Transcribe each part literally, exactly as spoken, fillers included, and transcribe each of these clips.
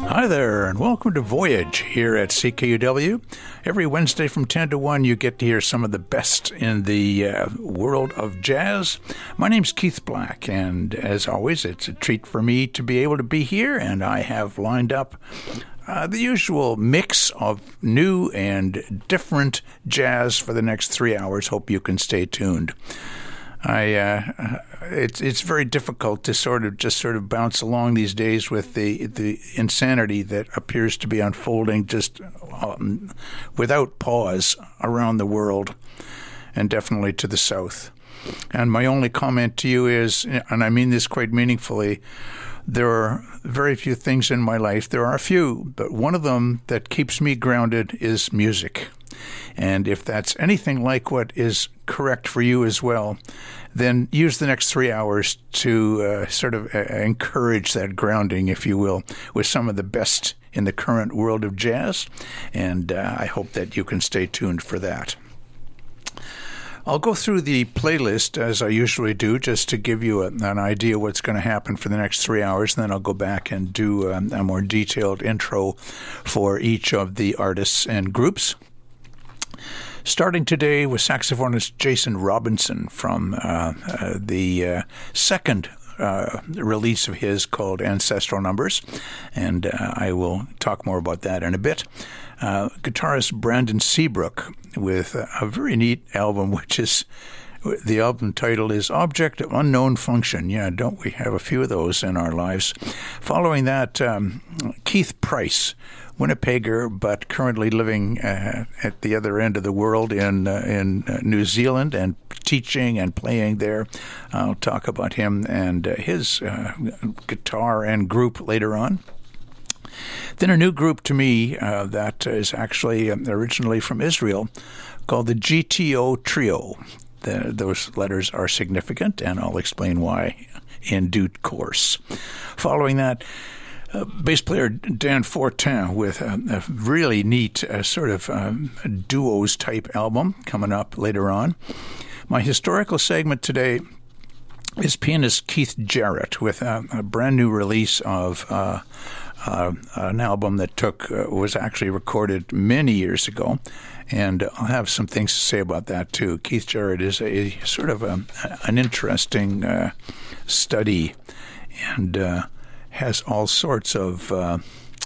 Hi there, and welcome to Voyage here at C K U W. Every Wednesday from ten to one, you get to hear some of the best in the uh, world of jazz. My name's Keith Black, and as always, it's a treat for me to be able to be here, and I have lined up uh, the usual mix of new and different jazz for the next three hours. Hope you can stay tuned. I uh, it's it's very difficult to sort of just sort of bounce along these days with the the insanity that appears to be unfolding just um, without pause around the world, and definitely to the south. And my only comment to you is, and I mean this quite meaningfully, there are very few things in my life. There are a few, but one of them that keeps me grounded is music. And if that's anything like what is correct for you as well, then use the next three hours to uh, sort of uh, encourage that grounding, if you will, with some of the best in the current world of jazz. And uh, I hope that you can stay tuned for that. I'll go through the playlist as I usually do, just to give you a, an idea what's going to happen for the next three hours. And then I'll go back and do um, a more detailed intro for each of the artists and groups. Starting today with saxophonist Jason Robinson from uh, uh, the uh, second uh, release of his called Ancestral Numbers, and uh, I will talk more about that in a bit. Uh, guitarist Brandon Seabrook with a very neat album, which is, the album title is Object of Unknown Function. Yeah, don't we have a few of those in our lives? Following that, um, Keith Price, Winnipegger, but currently living uh, at the other end of the world in uh, in uh, New Zealand and teaching and playing there. I'll talk about him and uh, his uh, guitar and group later on. Then a new group to me uh, that is actually um, originally from Israel called the G T O Trio. The, those letters are significant, and I'll explain why in due course. Following that, Uh, bass player Dan Fortin with a, a really neat uh, sort of um, duos type album coming up later on. My historical segment today is pianist Keith Jarrett with a, a brand new release of uh, uh, an album that took uh, was actually recorded many years ago, and I'll have some things to say about that too. Keith Jarrett is a, a sort of a, an interesting uh, study, and uh, has all sorts of, uh,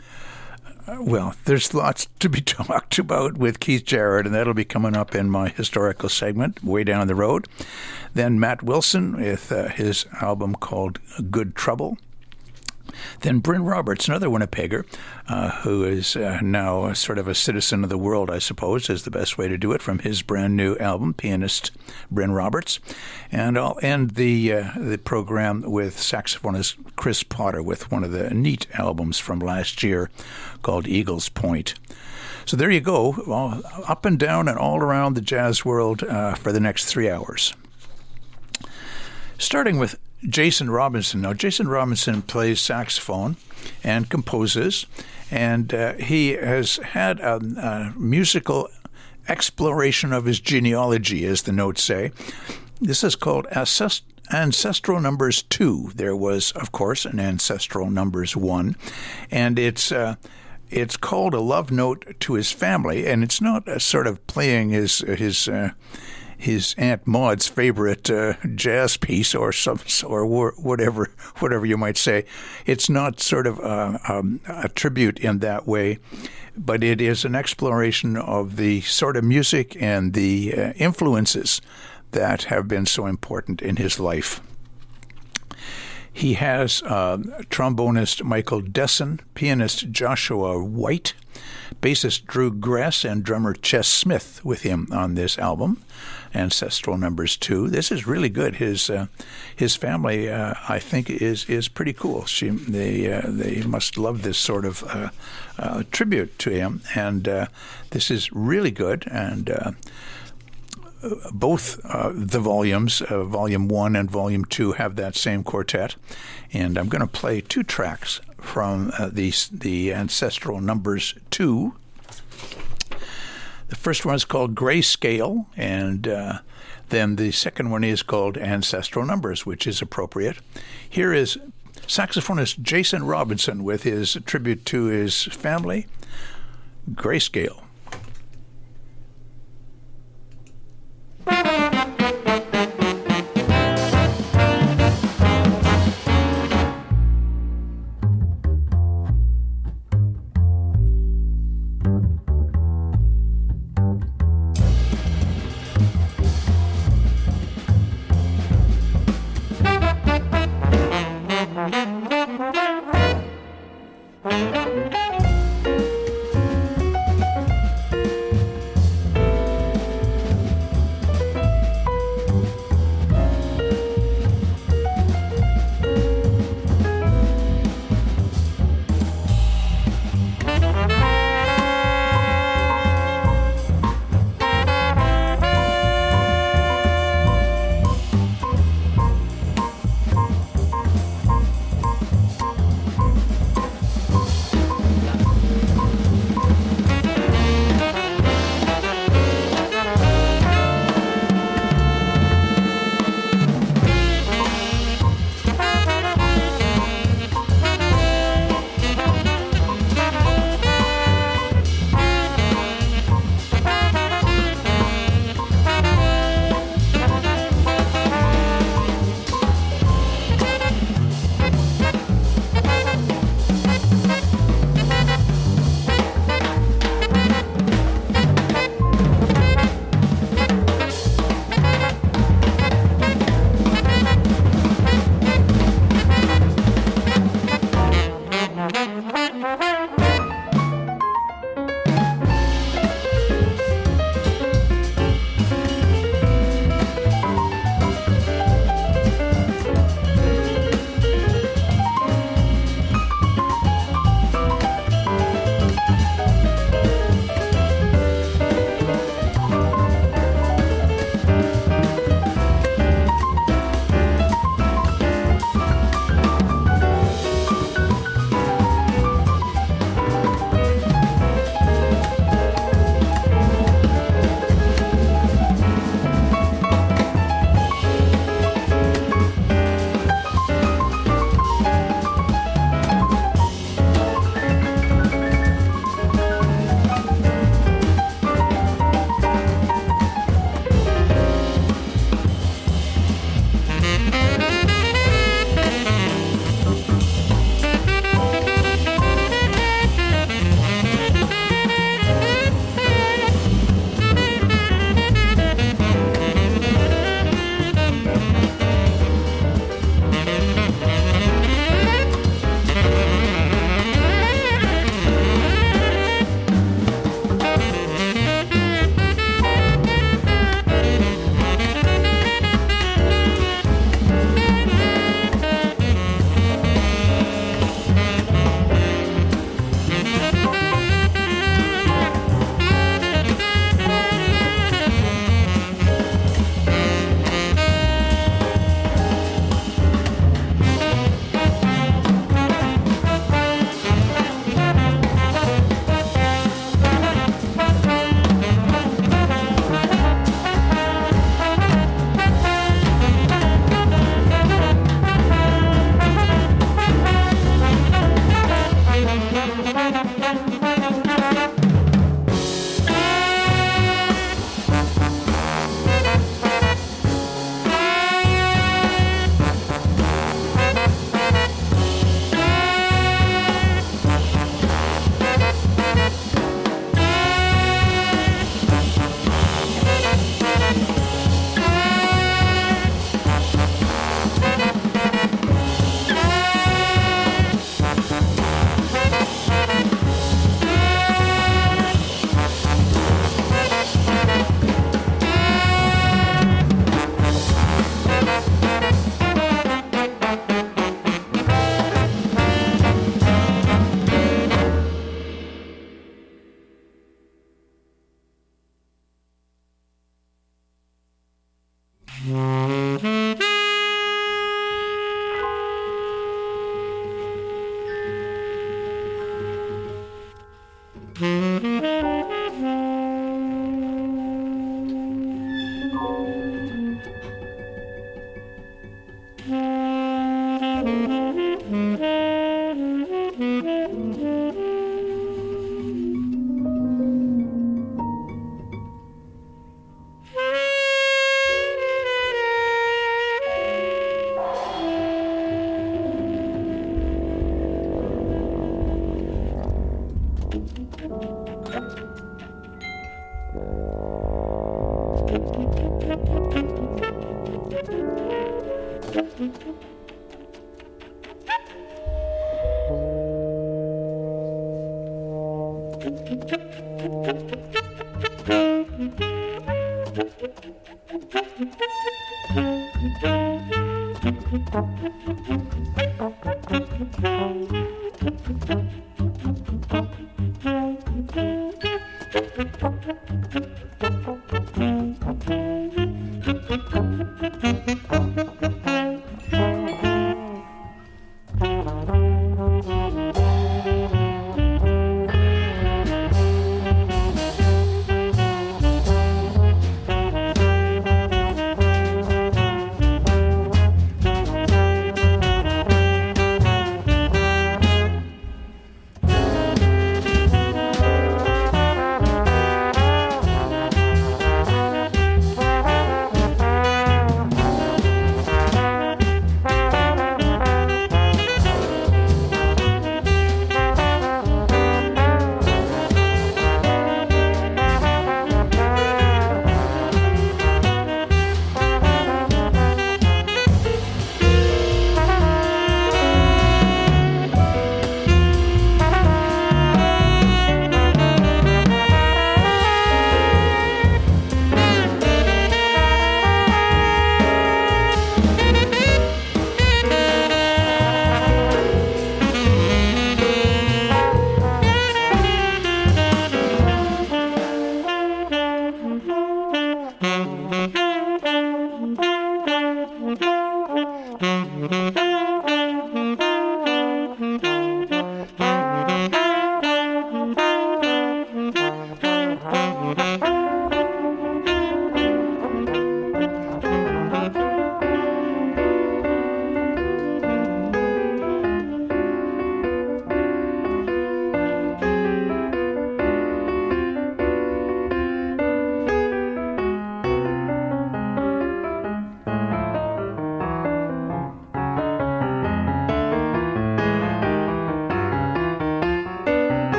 well, there's lots to be talked about with Keith Jarrett, and that'll be coming up in my historical segment way down the road. Then Matt Wilson with uh, his album called Good Trouble. Then Bryn Roberts, another Winnipegger, uh, who is uh, now sort of a citizen of the world, I suppose, is the best way to do it, from his brand new album, pianist Bryn Roberts. And I'll end the uh, the program with saxophonist Chris Potter with one of the neat albums from last year called Eagles Point. So there you go, all up and down and all around the jazz world uh, for the next three hours. Starting with Jason Robinson. Now, Jason Robinson plays saxophone and composes, and uh, he has had a, a musical exploration of his genealogy, as the notes say. This is called Ancest- Ancestral Numbers two. There was, of course, an Ancestral Numbers one, and it's uh, it's called a love note to his family, and it's not a sort of playing his his. Uh, his Aunt Maud's favorite uh, jazz piece, or some, or whatever, whatever you might say. It's not sort of a, um, a tribute in that way, but it is an exploration of the sort of music and the uh, influences that have been so important in his life. He has uh, trombonist Michael Desson, pianist Joshua White, bassist Drew Gress, and drummer Chess Smith with him on this album, Ancestral Numbers two. This is really good. His uh, his family, uh, I think, is is pretty cool. She they uh, they must love this sort of uh, uh, tribute to him, and uh, this is really good. And uh, both uh, the volumes, uh, Volume one and Volume two, have that same quartet. And I'm going to play two tracks from uh, the, the Ancestral Numbers two. The first one is called Grayscale, and uh, then the second one is called Ancestral Numbers, which is appropriate. Here is saxophonist Jason Robinson with his tribute to his family, Grayscale.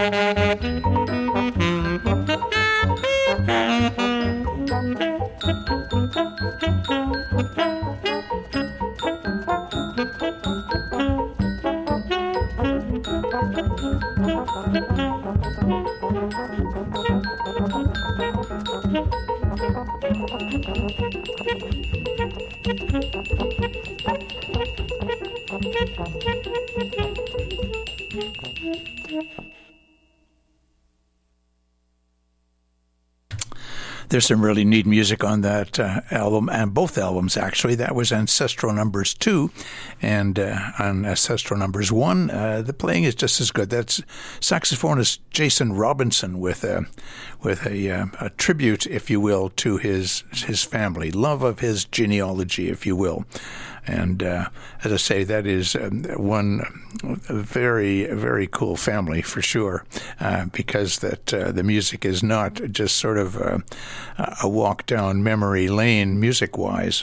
There's some really neat music on that uh, album, and both albums, actually. That was Ancestral Numbers two, and uh, on Ancestral Numbers one, uh, the playing is just as good. That's saxophonist Jason Robinson with a, with a, uh, a tribute, if you will, to his his family, love of his genealogy, if you will. And uh, as I say, that is um, one very, very cool family for sure, uh, because that uh, the music is not just sort of uh, a walk down memory lane music-wise.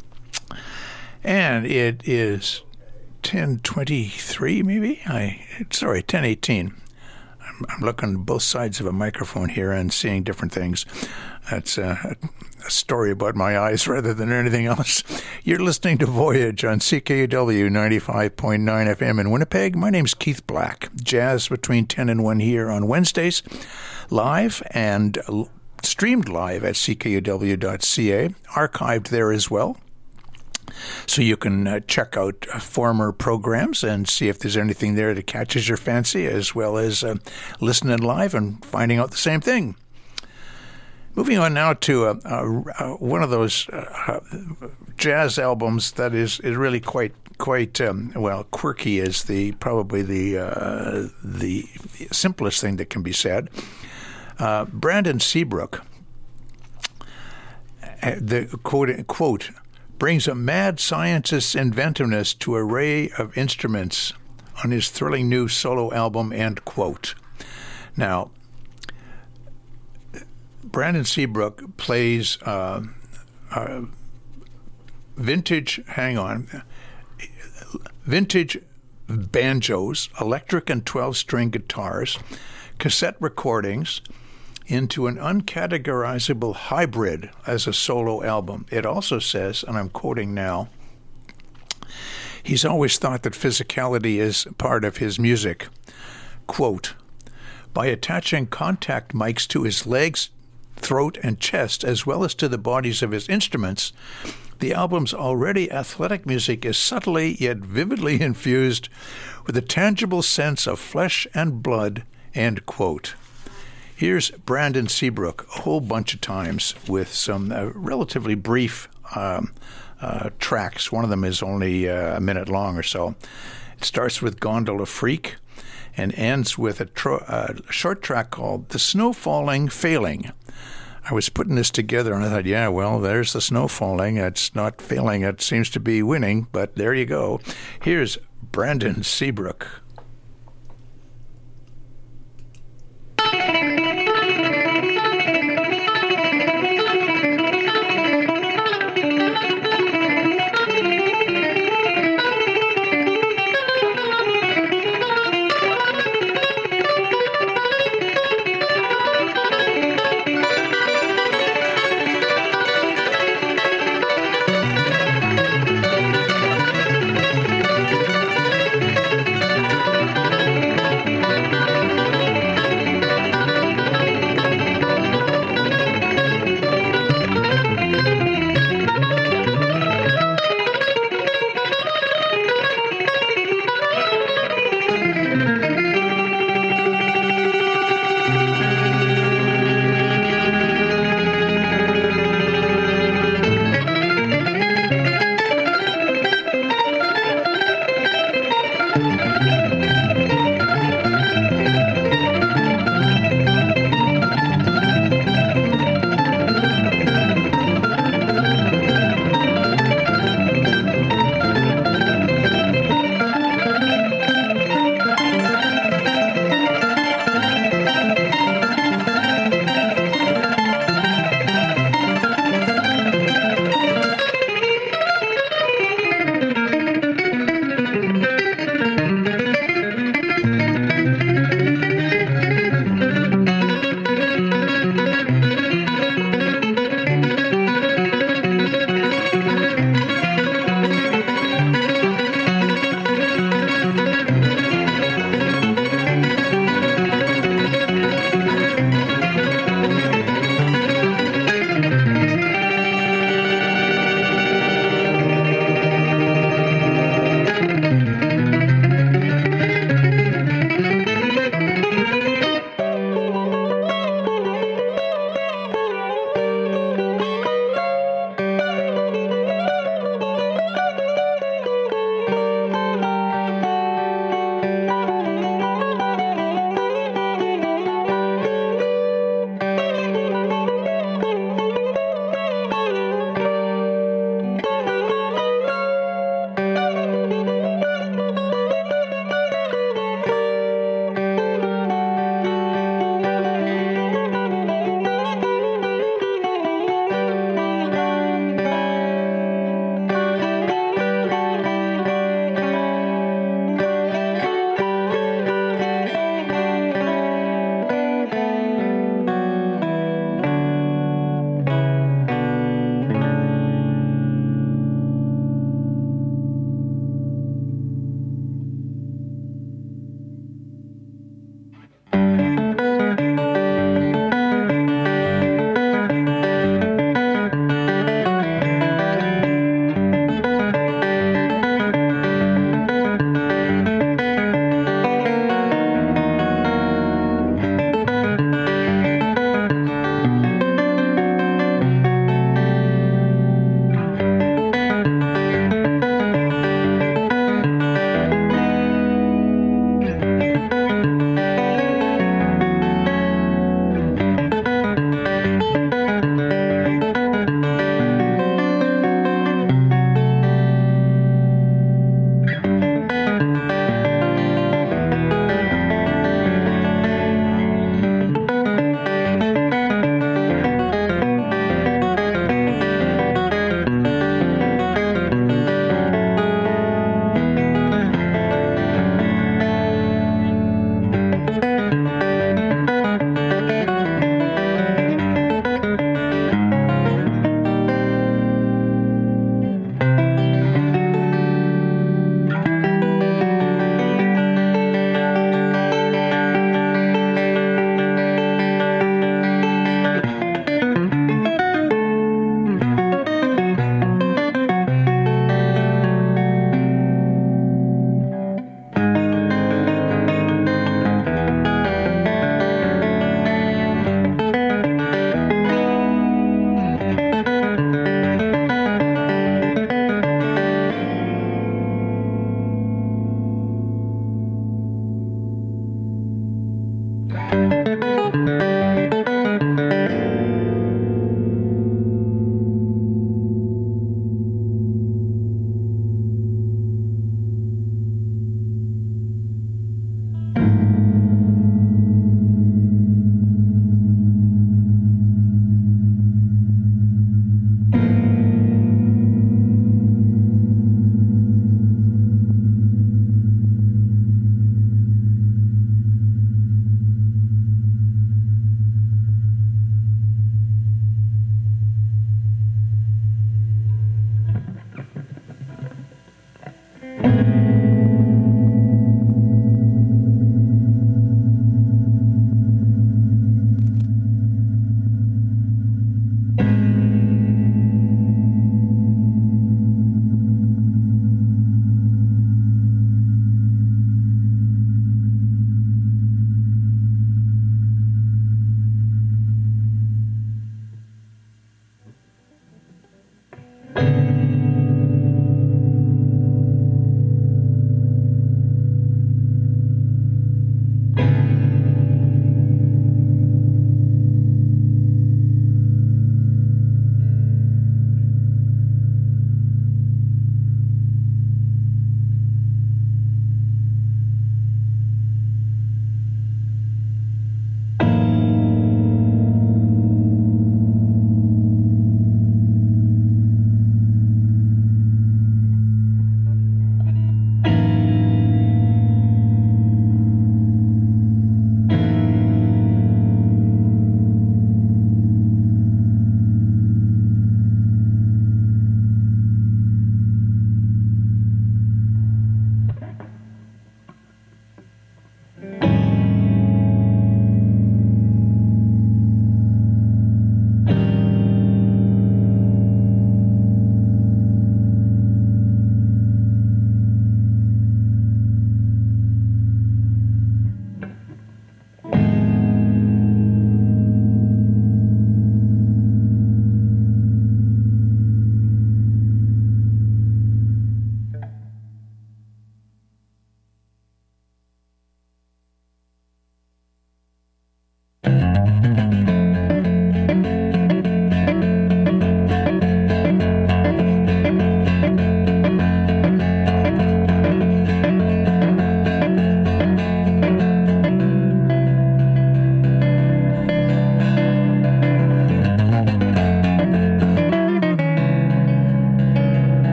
And it is ten twenty-three, maybe? I sorry, ten eighteen. I'm, I'm looking at both sides of a microphone here and seeing different things. That's uh, a story about my eyes rather than anything else. You're listening to Voyage on C K U W ninety-five point nine F M in Winnipeg. My name's Keith Black. Jazz between ten and one here on Wednesdays, live and streamed live at C K U W dot C A, archived there as well. So you can uh, check out uh, former programs and see if there's anything there that catches your fancy, as well as uh, listening live and finding out the same thing. Moving on now to uh, uh, one of those uh, jazz albums that is, is really quite quite um, well quirky is the probably the uh, the simplest thing that can be said. Uh, Brandon Seabrook, uh, the quote quote brings a mad scientist's inventiveness to an array of instruments on his thrilling new solo album, end quote. Now, Brandon Seabrook plays uh, uh, vintage, hang on, vintage banjos, electric and twelve-string guitars, cassette recordings into an uncategorizable hybrid as a solo album. It also says, and I'm quoting now, he's always thought that physicality is part of his music. Quote, by attaching contact mics to his legs, throat, and chest, as well as to the bodies of his instruments, the album's already athletic music is subtly yet vividly infused with a tangible sense of flesh and blood, end quote. Here's Brandon Seabrook a whole bunch of times with some uh, relatively brief um, uh, tracks. One of them is only uh, a minute long or so. It starts with Gondola Freak and ends with a tro- uh, short track called The Snow Falling Failing. I was putting this together and I thought, yeah, well, there's the snow falling. It's not failing. It seems to be winning, but there you go. Here's Brandon Seabrook.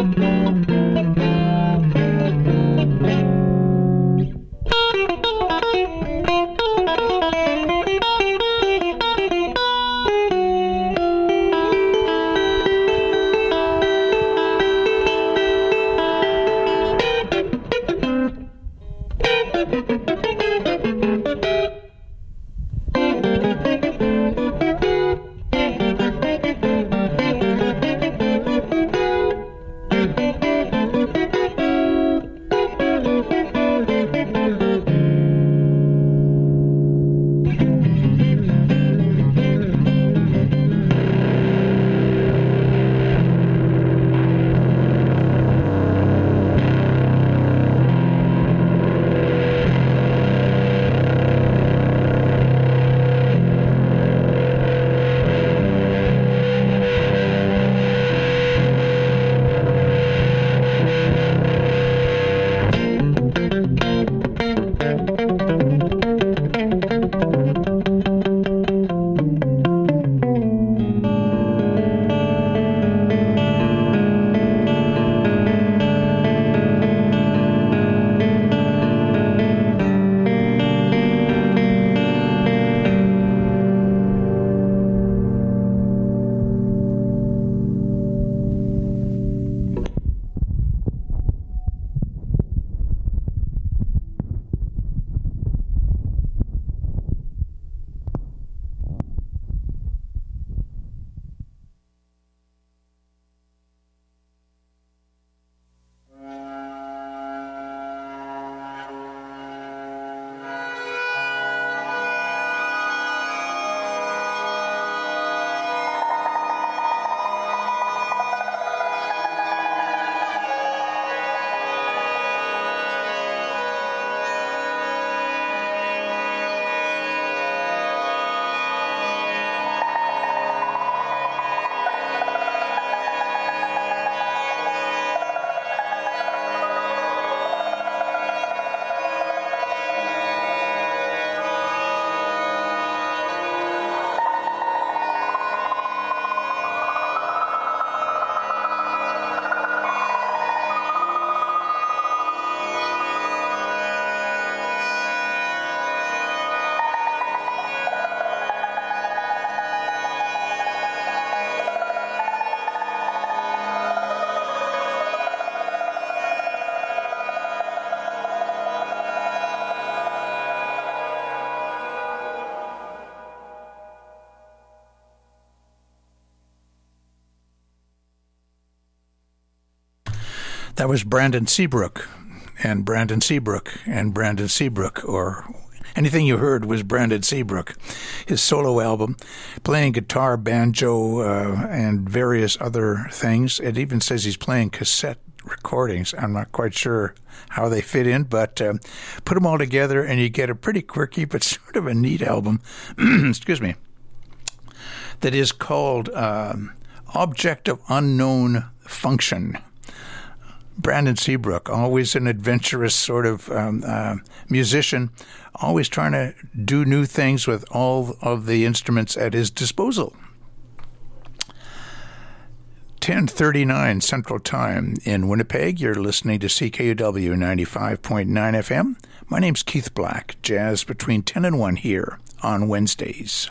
That was Brandon Seabrook, and Brandon Seabrook, and Brandon Seabrook, or anything you heard was Brandon Seabrook. His solo album, playing guitar, banjo, uh, and various other things. It even says he's playing cassette recordings. I'm not quite sure how they fit in, but uh, put them all together and you get a pretty quirky but sort of a neat album, excuse me, that is called um, Object of Unknown Function. Brandon Seabrook, always an adventurous sort of um, uh, musician, always trying to do new things with all of the instruments at his disposal. ten thirty-nine Central Time in Winnipeg. You're listening to C K U W ninety-five point nine F M. My name's Keith Black. Jazz between ten and one here on Wednesdays.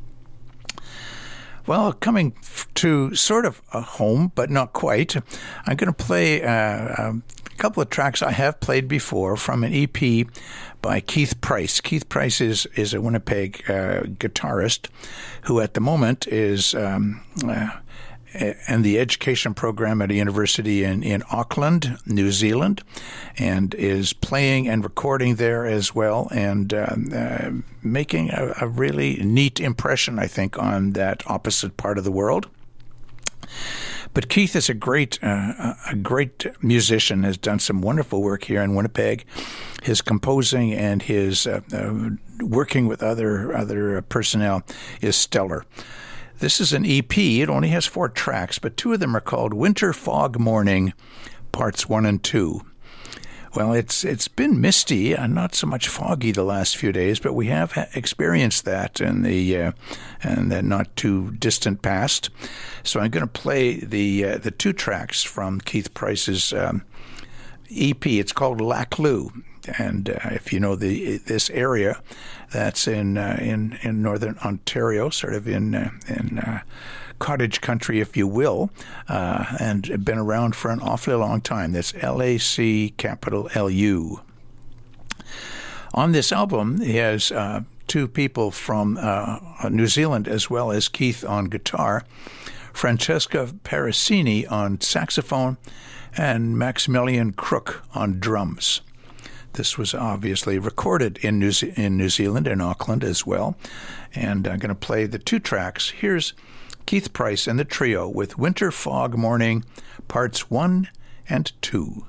Well, coming to sort of a home, but not quite, I'm going to play uh, a couple of tracks I have played before from an E P by Keith Price. Keith Price is, is a Winnipeg uh, guitarist who at the moment is um, uh, in the education program at a university in, in Auckland, New Zealand, and is playing and recording there as well, and uh, uh, making a, a really neat impression, I think, on that opposite part of the world. But Keith is a great, uh, a great musician, has done some wonderful work here in Winnipeg. His composing and his uh, uh, working with other other personnel is stellar. This is an E P. It only has four tracks, but two of them are called Winter Fog Morning, Parts one and two. Well, it's it's been misty and not so much foggy the last few days, but we have ha- experienced that in the uh, in the not too distant past. So I'm going to play the uh, the two tracks from Keith Price's um, E P. It's called Laclue, and uh, if you know the this area, that's in uh, in in northern Ontario, sort of in uh, in. Uh, cottage country, if you will, uh, and been around for an awfully long time. That's L A C capital L U. On this album, he has uh, two people from uh, New Zealand as well as Keith on guitar, Francesca Paracini on saxophone, and Maximilian Crook on drums. This was obviously recorded in New, Ze- in New Zealand, in Auckland as well. And I'm going to play the two tracks. Here's Keith Price and the trio with Winter Fog Morning, parts one and two.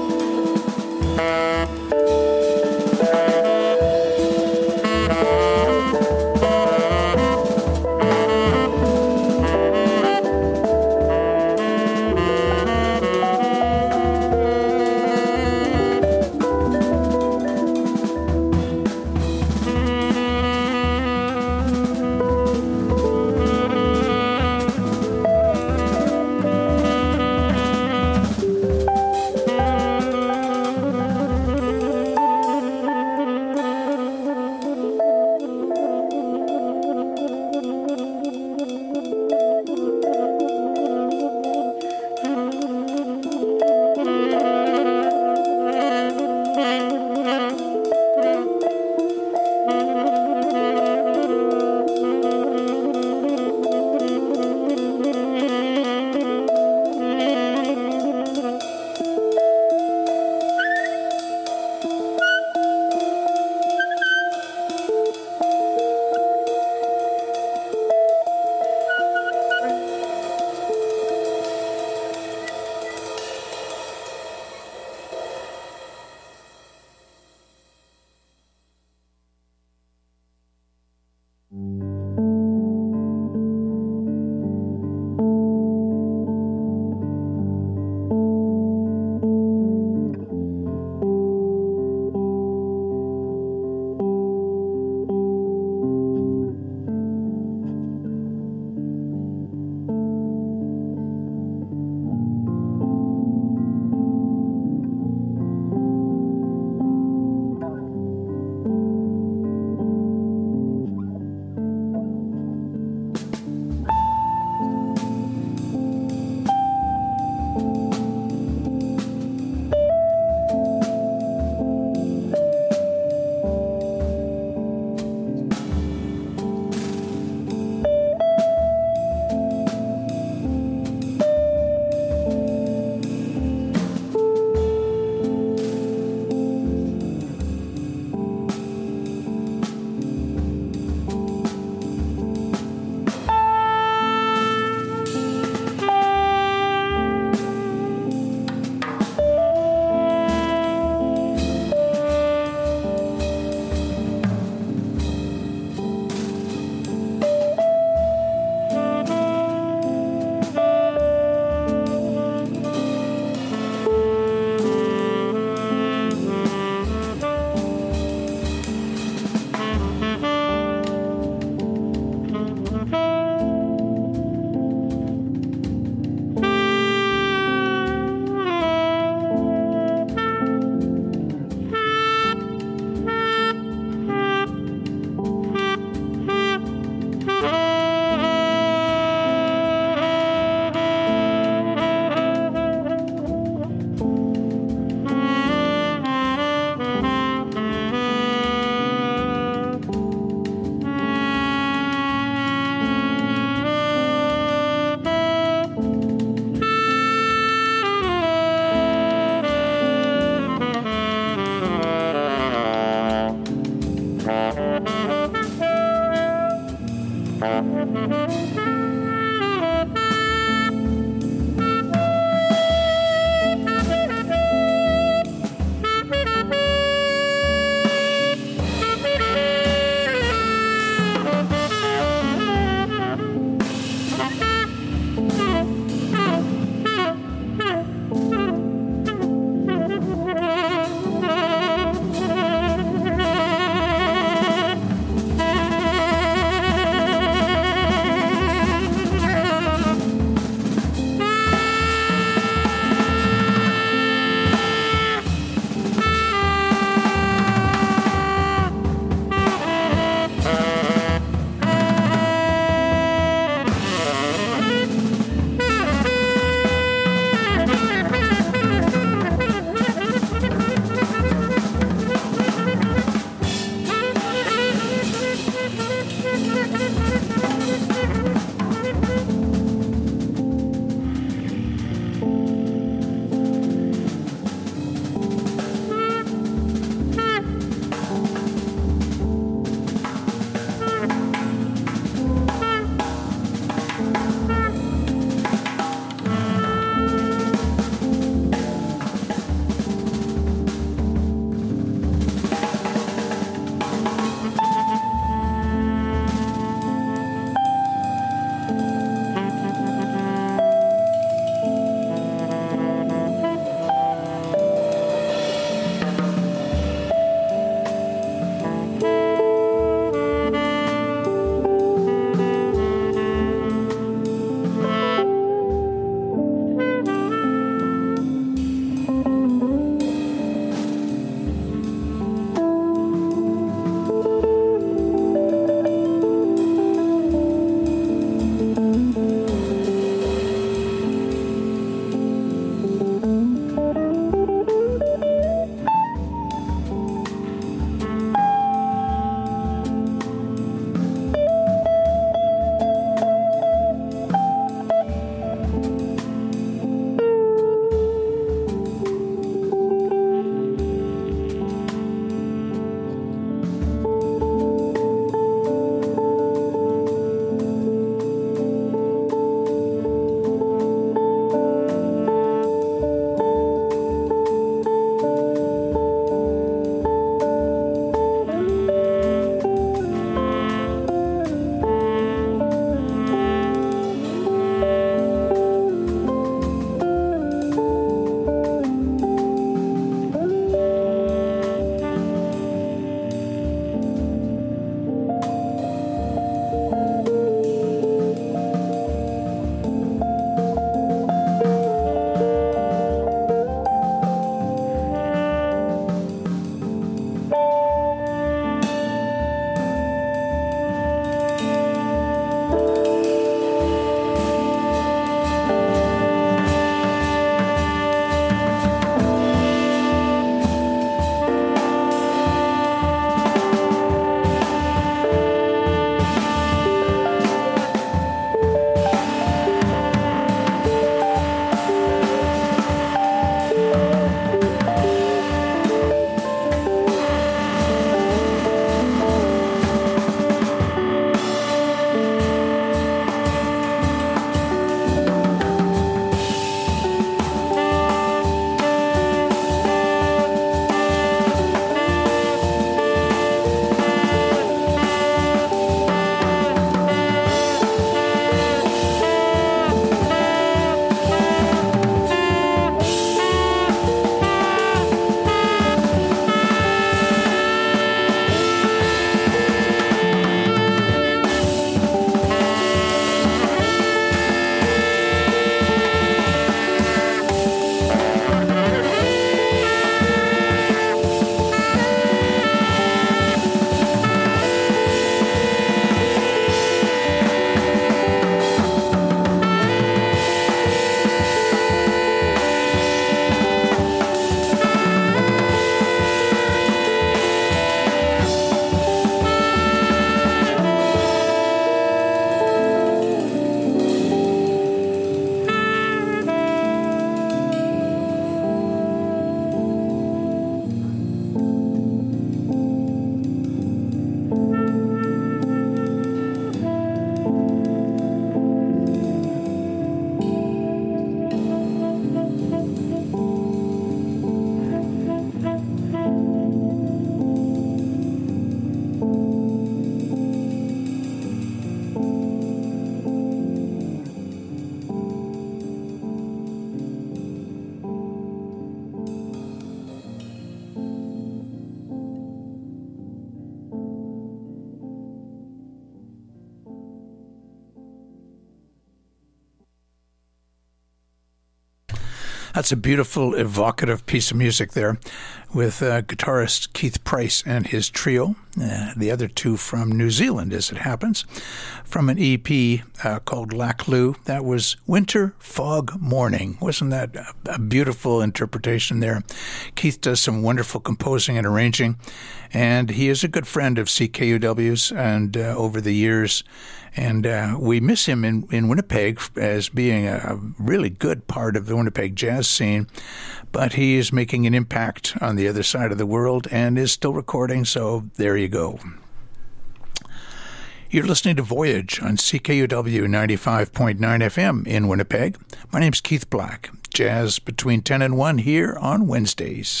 That's a beautiful, evocative piece of music there with uh, guitarist Keith Price and his trio, uh, the other two from New Zealand, as it happens, from an E P uh, called Laclou. That was Winter Fog Morning. Wasn't that a, a beautiful interpretation there? Keith does some wonderful composing and arranging, and he is a good friend of C K U W's and uh, over the years. And uh, we miss him in, in Winnipeg as being a, a really good part of the Winnipeg jazz scene. But he is making an impact on the other side of the world and is still recording, so there you go. You're listening to Voyage on C K U W ninety-five point nine F M in Winnipeg. My name's Keith Black. Jazz between ten and one here on Wednesdays.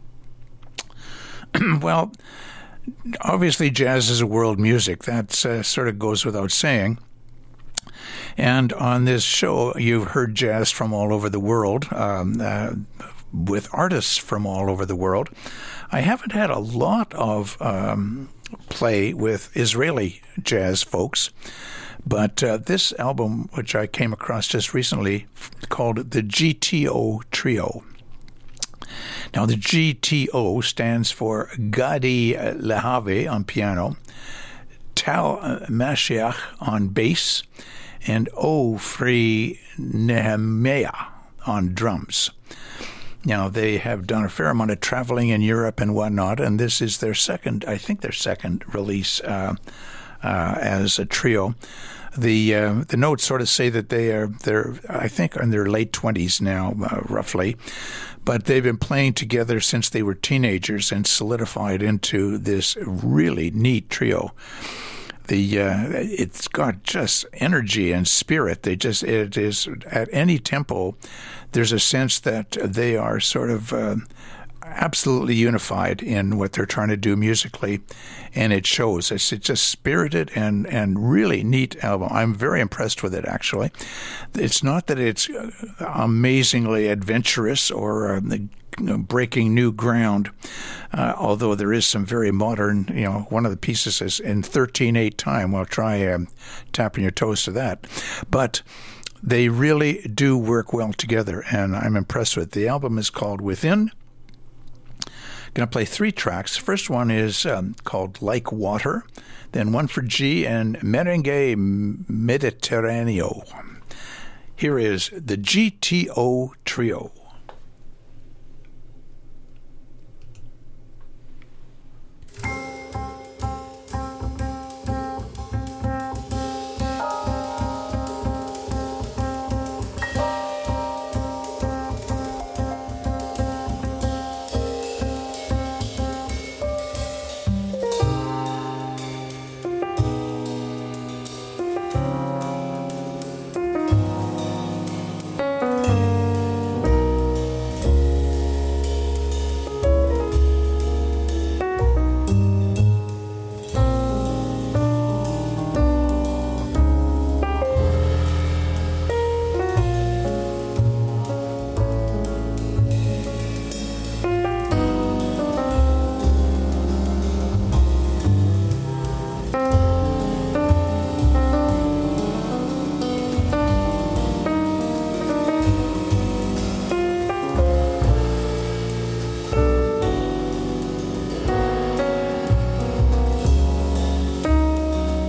Well, obviously, jazz is a world music. That uh, sort of goes without saying. And on this show, you've heard jazz from all over the world, um, uh, with artists from all over the world. I haven't had a lot of um, play with Israeli jazz folks, but uh, this album, which I came across just recently, called the G T O Trio. Now, the G T O stands for Gadi Lehave on piano, Tal Mashiach on bass, and Ofri Nehemiah on drums. Now, they have done a fair amount of traveling in Europe and whatnot, and this is their second, I think their second release uh, uh, as a trio. The uh, the notes sort of say that they are, they're, I think, in their late twenties now, uh, roughly. But they've been playing together since they were teenagers and solidified into this really neat trio. The uh, it's got just energy and spirit. They just it is at any tempo. There's a sense that they are sort of uh, absolutely unified in what they're trying to do musically, and it shows. It's, it's just spirited and, and really neat album. I'm very impressed with it, actually. It's not that it's amazingly adventurous or uh, you know, breaking new ground, uh, although there is some very modern, you know, one of the pieces is in thirteen eight time. Well, try um, tapping your toes to that. But they really do work well together, and I'm impressed with it. The album is called Within. Going to play three tracks. First one is um, called Like Water, then one for G and Merengue Mediterraneo. Here is the G T O Trio.